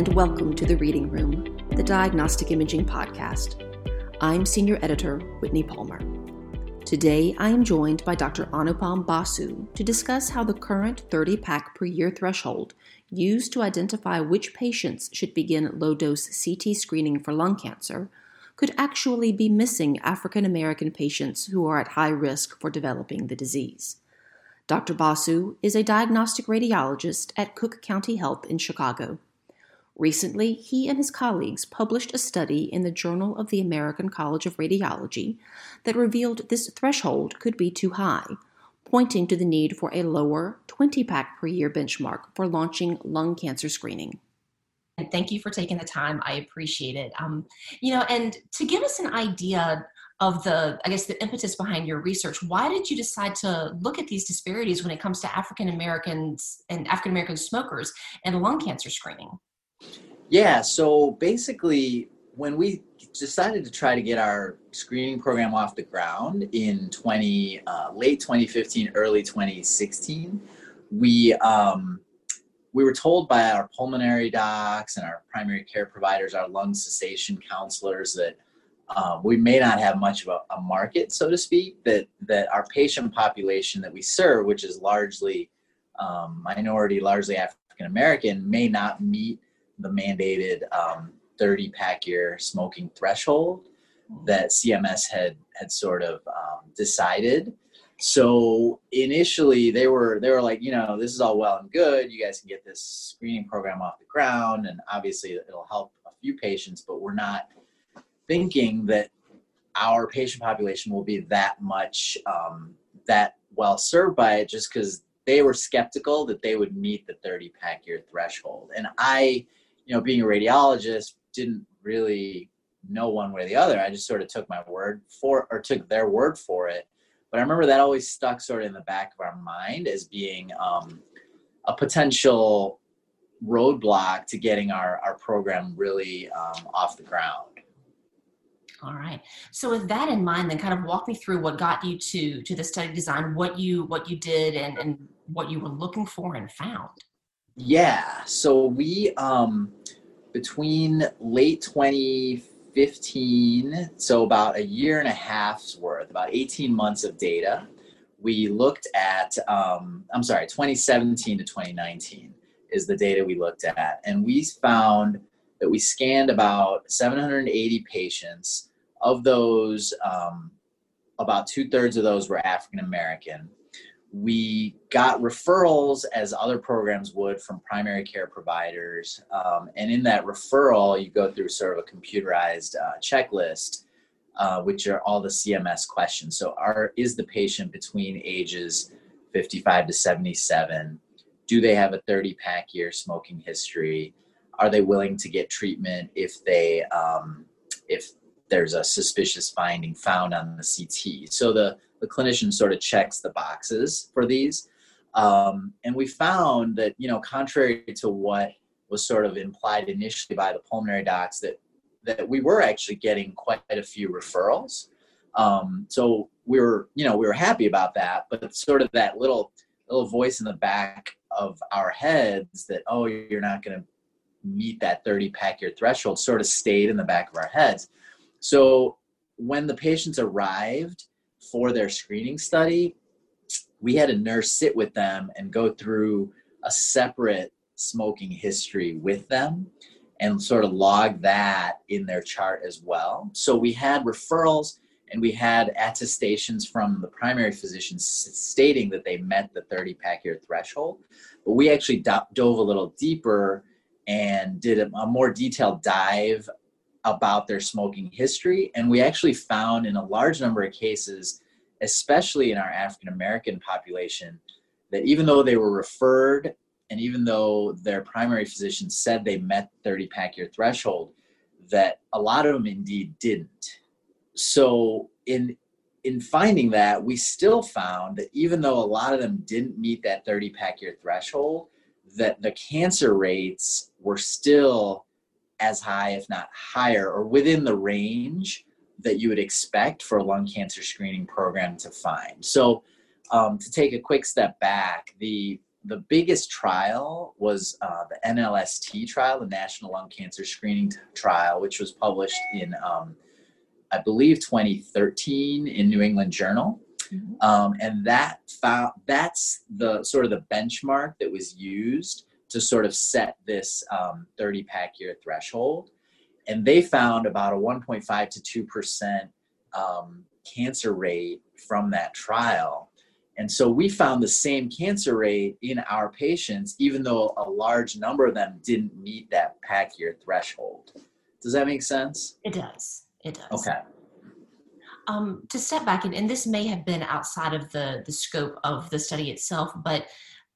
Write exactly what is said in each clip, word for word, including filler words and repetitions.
and welcome to The Reading Room, the Diagnostic Imaging Podcast. I'm Senior Editor Whitney Palmer. Today, I am joined by Doctor Anupam Basu to discuss how the current thirty pack per year threshold used to identify which patients should begin low-dose C T screening for lung cancer could actually be missing African American patients who are at high risk for developing the disease. Doctor Basu is a diagnostic radiologist at Cook County Health in Chicago. Recently, he and his colleagues published a study in the Journal of the American College of Radiology that revealed this threshold could be too high, pointing to the need for a lower twenty pack per year benchmark for launching lung cancer screening. And thank you for taking the time. I appreciate it. Um, you know, and to give us an idea of the, I guess, the impetus behind your research, why did you decide to look at these disparities when it comes to African Americans and African American smokers and lung cancer screening? Yeah, so basically, when we decided to try to get our screening program off the ground in twenty, uh, late twenty fifteen, early twenty sixteen, we um, we were told by our pulmonary docs and our primary care providers, our lung cessation counselors, that uh, we may not have much of a, a market, so to speak, that that our patient population that we serve, which is largely um, minority, largely African American, may not meet the mandated um, thirty pack year smoking threshold that C M S had had sort of um, decided. So initially they were they were like, you know, this is all well and good. You guys can get this screening program off the ground, and obviously it'll help a few patients, but we're not thinking that our patient population will be that much um, that well served by it, just because they were skeptical that they would meet the thirty pack year threshold. And I, you know, being a radiologist, didn't really know one way or the other. I just sort of took my word for, or took their word for it. But I remember that always stuck sort of in the back of our mind as being um, a potential roadblock to getting our, our program really um, off the ground. All right. So with that in mind, then kind of walk me through what got you to to the study design, what you what you did and, and what you were looking for and found. Yeah. So we, um, between late twenty fifteen, so about a year and a half's worth, about eighteen months of data, we looked at, um, I'm sorry, twenty seventeen to twenty nineteen is the data we looked at. And we found that we scanned about seven hundred eighty patients. Of those, um, about two thirds of those were African American. We got referrals, as other programs would, from primary care providers. Um, and in that referral, you go through sort of a computerized uh, checklist, uh, which are all the C M S questions. So are, is the patient between ages fifty-five to seventy-seven? Do they have a thirty pack year smoking history? Are they willing to get treatment if they um, if there's a suspicious finding found on the C T? So the, the clinician sort of checks the boxes for these. Um, and we found that, you know, contrary to what was sort of implied initially by the pulmonary docs, that, that we were actually getting quite a few referrals. Um, so we were, you know, we were happy about that, but sort of that little, little voice in the back of our heads that, oh, you're not going to meet that thirty pack year threshold sort of stayed in the back of our heads. So when the patients arrived for their screening study, we had a nurse sit with them and go through a separate smoking history with them and sort of log that in their chart as well. So we had referrals and we had attestations from the primary physicians stating that they met the thirty pack year threshold. But we actually do- dove a little deeper and did a, a more detailed dive about their smoking history. And we actually found in a large number of cases, especially in our African American population, that even though they were referred and even though their primary physician said they met thirty pack year threshold, that a lot of them indeed didn't. So in in finding that, we still found that even though a lot of them didn't meet that thirty pack year threshold, that the cancer rates were still as high, if not higher, or within the range that you would expect for a lung cancer screening program to find. So um, to take a quick step back, the the biggest trial was uh, the N L S T trial, the National Lung Cancer Screening Trial, which was published in, um, I believe, twenty thirteen in New England Journal. Mm-hmm. Um, and that found, that's the sort of the benchmark that was used to sort of set this um, thirty pack year threshold. And they found about a one point five to two percent um, cancer rate from that trial. And so we found the same cancer rate in our patients, even though a large number of them didn't meet that pack year threshold. Does that make sense? It does. It does. Okay. Um, to step back, and, and this may have been outside of the, the scope of the study itself, but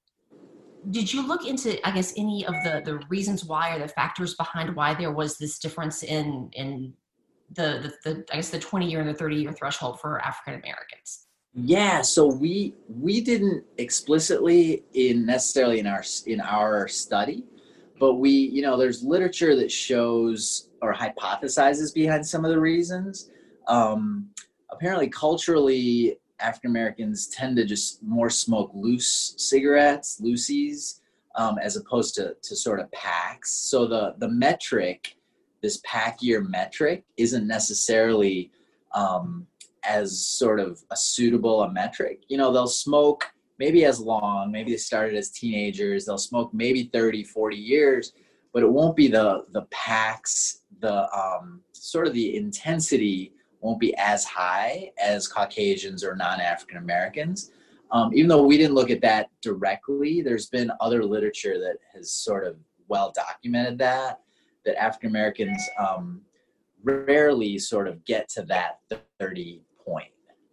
did you look into, I guess, any of the, the reasons why or the factors behind why there was this difference in in the, the, the I guess, the twenty-year and the thirty-year threshold for African Americans? Yeah, so we we didn't explicitly in necessarily in our in our study, but we, you know, there's literature that shows or hypothesizes behind some of the reasons. Um, apparently, culturally, African Americans tend to just more smoke loose cigarettes, loosies, um, as opposed to, to sort of packs. So the, the metric, this pack year metric, isn't necessarily um, as sort of a suitable a metric. You know, they'll smoke maybe as long, maybe they started as teenagers, they'll smoke maybe thirty, forty years, but it won't be the, the packs, the um, sort of the intensity won't be as high as Caucasians or non-African Americans. Um, even though we didn't look at that directly, there's been other literature that has sort of well documented that, that African Americans um, rarely sort of get to that thirty point.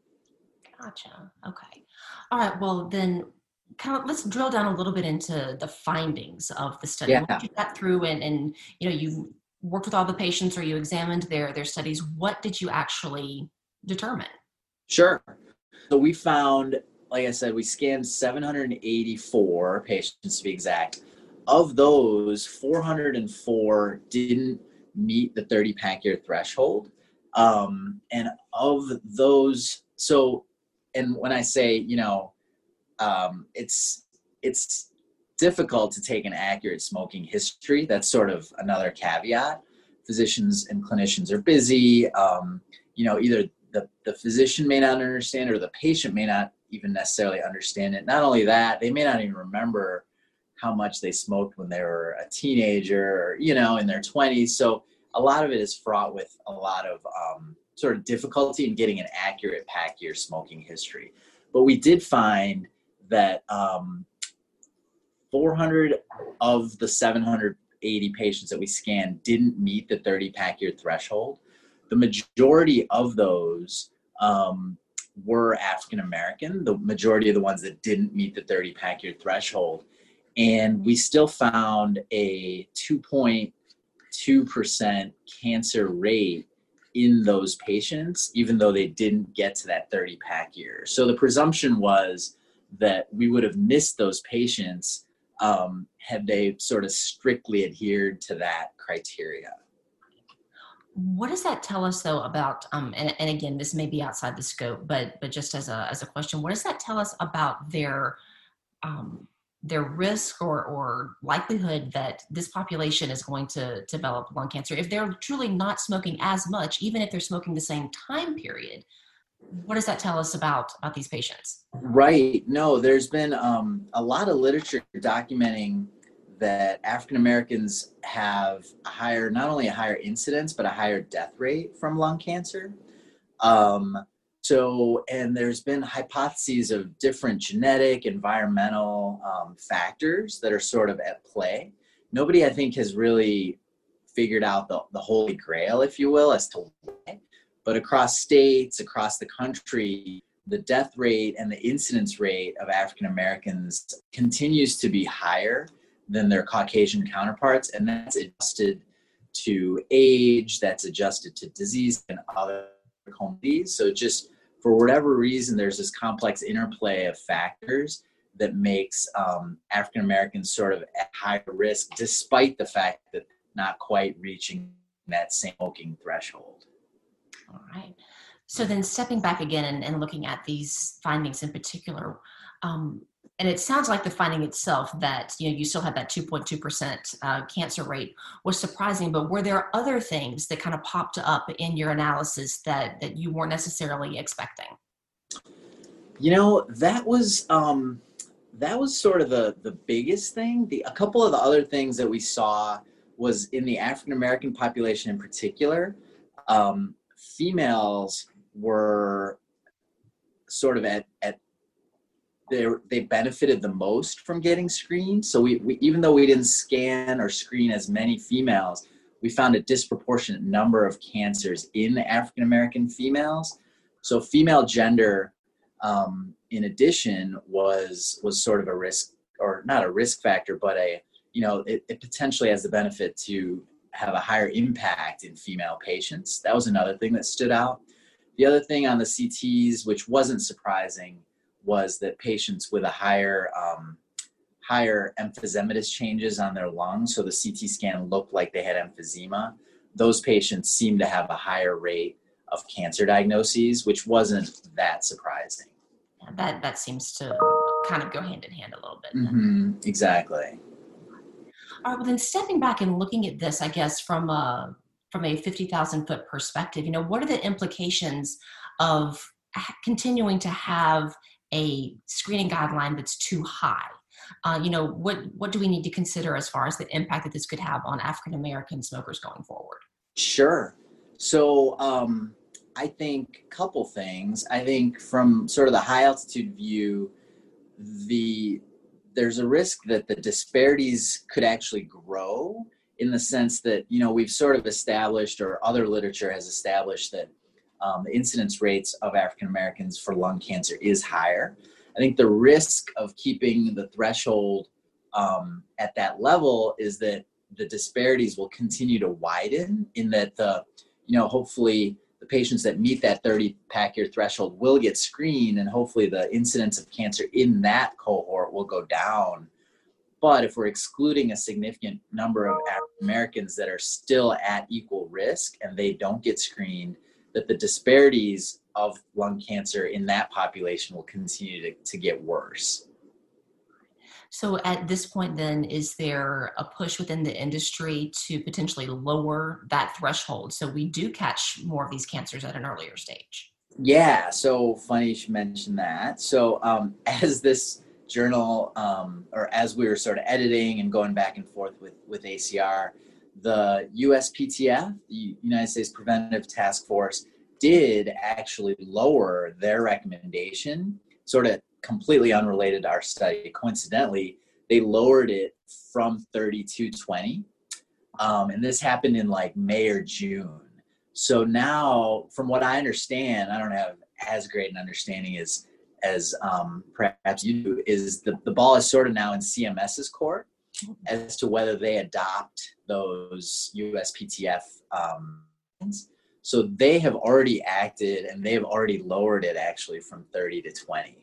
Gotcha. Okay. All right. Well, then kind of let's drill down a little bit into the findings of the study. Yeah. Once you got through and, and you know, you worked with all the patients or you examined their, their studies, what did you actually determine? Sure. So we found, like I said, we scanned seven hundred eighty-four patients to be exact. Of those, four hundred four didn't meet the thirty pack year threshold. Um, and of those, so, and when I say, you know, um, it's, it's, difficult to take an accurate smoking history. That's sort of another caveat. Physicians and clinicians are busy. Um, you know, either the, the physician may not understand or the patient may not even necessarily understand it. Not only that, they may not even remember how much they smoked when they were a teenager or, you know, in their twenties. So a lot of it is fraught with a lot of um, sort of difficulty in getting an accurate pack year smoking history. But we did find that um, four hundred of the seven hundred eighty patients that we scanned didn't meet the thirty pack year threshold. The majority of those um, were African American, the majority of the ones that didn't meet the thirty pack year threshold. And we still found a two point two percent cancer rate in those patients, even though they didn't get to that thirty pack year. So the presumption was that we would have missed those patients Um, had they sort of strictly adhered to that criteria. What does that tell us, though, about, um, and, and again, this may be outside the scope, but but just as a as a question, what does that tell us about their um, their risk or, or likelihood that this population is going to develop lung cancer if they're truly not smoking as much, even if they're smoking the same time period? What does that tell us about, about these patients? Right. No, there's been um, a lot of literature documenting that African Americans have a higher, not only a higher incidence, but a higher death rate from lung cancer. Um, so, and there's been hypotheses of different genetic, environmental um, factors that are sort of at play. Nobody, I think, has really figured out the, the holy grail, if you will, as to why. But across states, across the country, the death rate and the incidence rate of African Americans continues to be higher than their Caucasian counterparts. And that's adjusted to age, that's adjusted to disease and other comorbidities. So just for whatever reason, there's this complex interplay of factors that makes um, African Americans sort of at higher risk, despite the fact that they're not quite reaching that same smoking threshold. All right. So then stepping back again and, and looking at these findings in particular, um, and it sounds like the finding itself that, you know, you still had that two point two percent uh, cancer rate was surprising, but were there other things that kind of popped up in your analysis that, that you weren't necessarily expecting? You know, that was, um, that was sort of the, the biggest thing. The, a couple of the other things that we saw was in the African-American population in particular, um, females were sort of at, at they they benefited the most from getting screened. So we, we even though we didn't scan or screen as many females, we found a disproportionate number of cancers in African American females. So female gender, um, in addition, was was sort of a risk, or not a risk factor, but a you know it, it potentially has the benefit to have a higher impact in female patients. That was another thing that stood out. The other thing on the C Ts, which wasn't surprising, was that patients with a higher um, higher emphysematous changes on their lungs, so the C T scan looked like they had emphysema, those patients seemed to have a higher rate of cancer diagnoses, which wasn't that surprising. Yeah, that, that seems to kind of go hand in hand a little bit. Mm-hmm, exactly. All right, well then stepping back and looking at this, I guess, from a, from a fifty thousand foot perspective, you know, what are the implications of continuing to have a screening guideline that's too high? Uh, you know, what, what do we need to consider as far as the impact that this could have on African-American smokers going forward? Sure. So um, I think a couple things. I think from sort of the high altitude view, the there's a risk that the disparities could actually grow, in the sense that, you know, we've sort of established, or other literature has established, that um, the incidence rates of African Americans for lung cancer is higher. I think the risk of keeping the threshold um, at that level is that the disparities will continue to widen, in that the, you know, hopefully the patients that meet that thirty pack year threshold will get screened, and hopefully the incidence of cancer in that cohort will go down. But if we're excluding a significant number of African Americans that are still at equal risk and they don't get screened, that the disparities of lung cancer in that population will continue to, to get worse. So at this point then, is there a push within the industry to potentially lower that threshold so we do catch more of these cancers at an earlier stage? Yeah, so funny you should mention that. So um, as this journal, um, or as we were sort of editing and going back and forth with, with A C R, the U S P T F, the United States Preventive Task Force, did actually lower their recommendation, sort of completely unrelated to our study. Coincidentally, they lowered it from thirty to twenty. Um, and this happened in like May or June. So now, from what I understand, I don't have as great an understanding as, as um, perhaps you do, is the, the ball is sort of now in CMS's court as to whether they adopt those U S P T F. Um, so they have already acted, and they have already lowered it actually from thirty to twenty.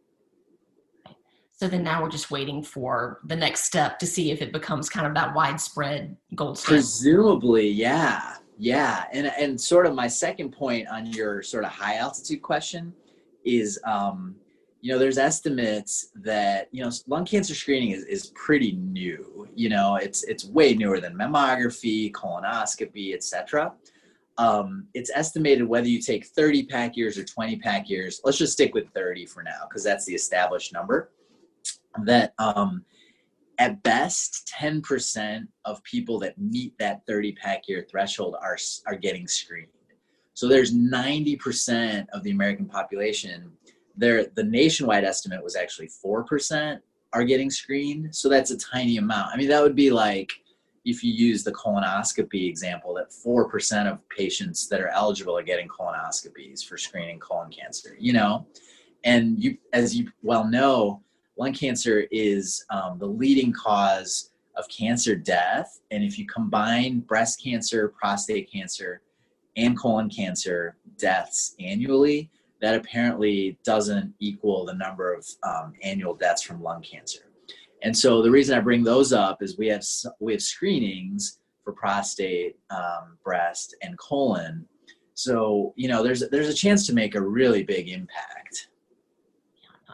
So then now we're just waiting for the next step to see if it becomes kind of that widespread gold standard. Presumably, yeah. Yeah. And and sort of my second point on your sort of high altitude question is, um, you know, there's estimates that, you know, lung cancer screening is, is pretty new. You know, it's it's way newer than mammography, colonoscopy, et cetera. Um, it's estimated whether you take thirty pack years or twenty pack years, let's just stick with thirty for now, because that's the established number, that um, at best ten percent of people that meet that thirty pack year threshold are, are getting screened. So there's ninety percent of the American population. There, the nationwide estimate was actually four percent are getting screened. So that's a tiny amount. I mean, that would be like, if you use the colonoscopy example, that four percent of patients that are eligible are getting colonoscopies for screening colon cancer, you know? And you, as you well know, lung cancer is um, the leading cause of cancer death. And if you combine breast cancer, prostate cancer, and colon cancer deaths annually, that apparently doesn't equal the number of um, annual deaths from lung cancer. And so the reason I bring those up is we have we have screenings for prostate, um, breast, and colon. So, you know, there's there's a chance to make a really big impact.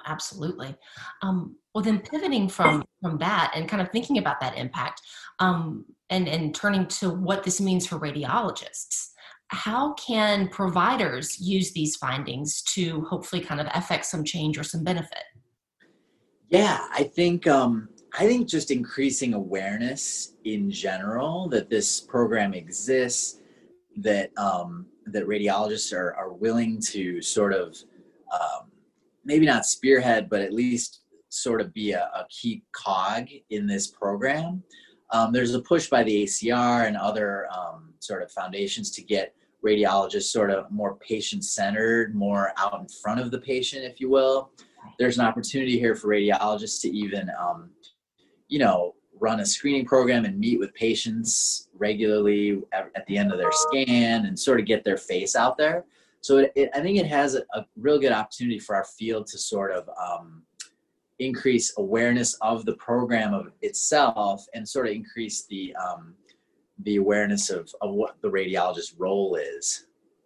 Absolutely. Um, well, then pivoting from from that and kind of thinking about that impact, um, and and turning to what this means for radiologists, how can providers use these findings to hopefully kind of affect some change or some benefit? Yeah, I think um, I think just increasing awareness in general that this program exists, that um, that radiologists are are willing to sort of um, maybe not spearhead, but at least sort of be a, a key cog in this program. Um, there's a push by the A C R and other um, sort of foundations to get radiologists sort of more patient-centered, more out in front of the patient, if you will. There's an opportunity here for radiologists to even, um, you know, run a screening program and meet with patients regularly at, at the end of their scan and sort of get their face out there. So it, it, I think it has a, a real good opportunity for our field to sort of um, increase awareness of the program of itself and sort of increase the um, the awareness of, of what the radiologist's role is.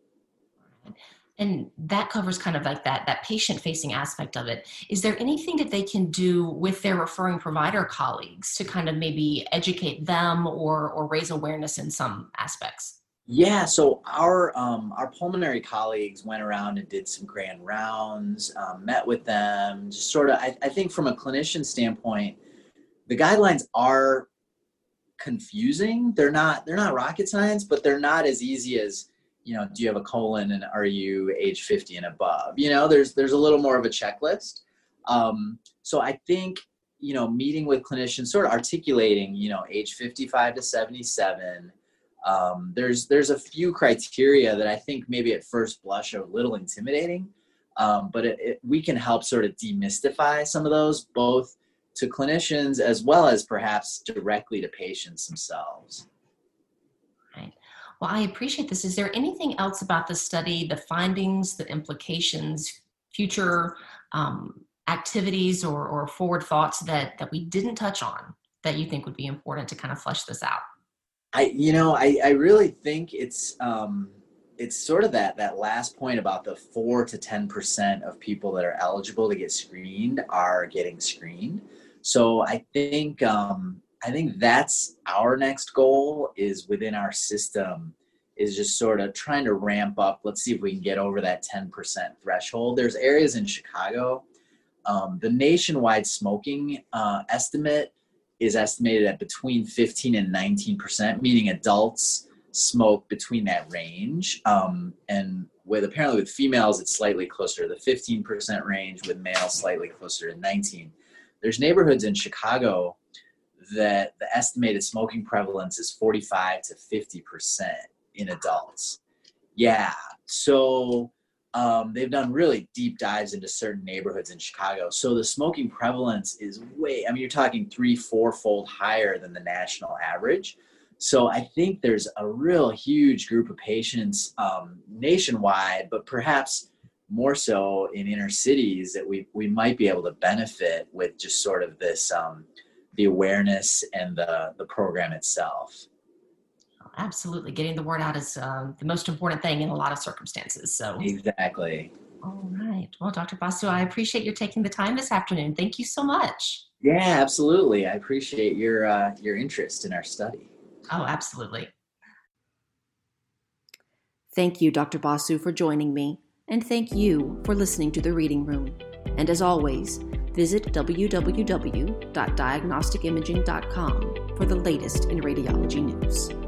And that covers kind of like that, that patient-facing aspect of it. Is there anything that they can do with their referring provider colleagues to kind of maybe educate them or or raise awareness in some aspects? Yeah, so our um, our pulmonary colleagues went around and did some grand rounds, um, met with them, just sort of, I, I think from a clinician standpoint, the guidelines are confusing. They're not, they're not rocket science, but they're not as easy as, you know, do you have a colon and are you age fifty and above? You know, there's there's a little more of a checklist. Um, so I think, you know, meeting with clinicians, sort of articulating, you know, age fifty-five to seventy-seven. Um, there's there's a few criteria that I think maybe at first blush are a little intimidating, um, but it, it, we can help sort of demystify some of those, both to clinicians as well as perhaps directly to patients themselves. Right. Well, I appreciate this. Is there anything else about the study, the findings, the implications, future um, activities or, or forward thoughts that, that we didn't touch on that you think would be important to kind of flesh this out? I, you know, I, I really think it's, um, it's sort of that, that last point about the four to ten percent of people that are eligible to get screened are getting screened. So I think, um, I think that's our next goal is within our system is just sort of trying to ramp up. Let's see if we can get over that ten percent threshold. There's areas in Chicago. Um, the nationwide smoking uh, estimate is estimated at between fifteen and nineteen percent, meaning adults smoke between that range. Um, and with apparently with females, it's slightly closer to the fifteen percent range, with males slightly closer to nineteen. There's neighborhoods in Chicago that the estimated smoking prevalence is forty-five to fifty percent in adults. Yeah, so um, they've done really deep dives into certain neighborhoods in Chicago. So the smoking prevalence is way, I mean, you're talking three, four-fold higher than the national average. So I think there's a real huge group of patients um, nationwide, but perhaps more so in inner cities that we, we might be able to benefit with just sort of this, um, the awareness and the, the program itself. Absolutely. Getting the word out is uh, the most important thing in a lot of circumstances. So exactly. All right. Well, Doctor Basu, I appreciate you taking the time this afternoon. Thank you so much. Yeah, absolutely. I appreciate your uh, your interest in our study. Oh, absolutely. Thank you, Doctor Basu, for joining me, and thank you for listening to The Reading Room. And as always, visit w w w dot diagnostic imaging dot com for the latest in radiology news.